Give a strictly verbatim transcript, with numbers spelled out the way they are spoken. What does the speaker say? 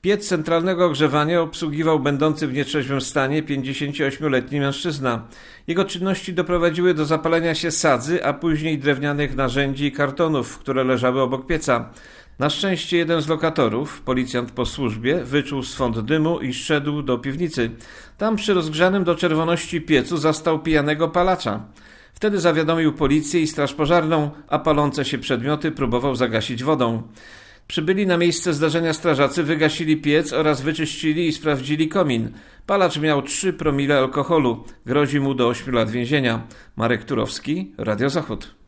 Piec centralnego ogrzewania obsługiwał będący w nietrzeźwym stanie pięćdziesięcioośmioletni mężczyzna. Jego czynności doprowadziły do zapalenia się sadzy, a później drewnianych narzędzi i kartonów, które leżały obok pieca. Na szczęście jeden z lokatorów, policjant po służbie, wyczuł swąd dymu i zszedł do piwnicy. Tam przy rozgrzanym do czerwoności piecu zastał pijanego palacza. Wtedy zawiadomił policję i straż pożarną, a palące się przedmioty próbował zagasić wodą. Przybyli na miejsce zdarzenia strażacy wygasili piec oraz wyczyścili i sprawdzili komin. Palacz miał trzy promile alkoholu. Grozi mu do ośmiu lat więzienia. Marek Turowski, Radio Zachód.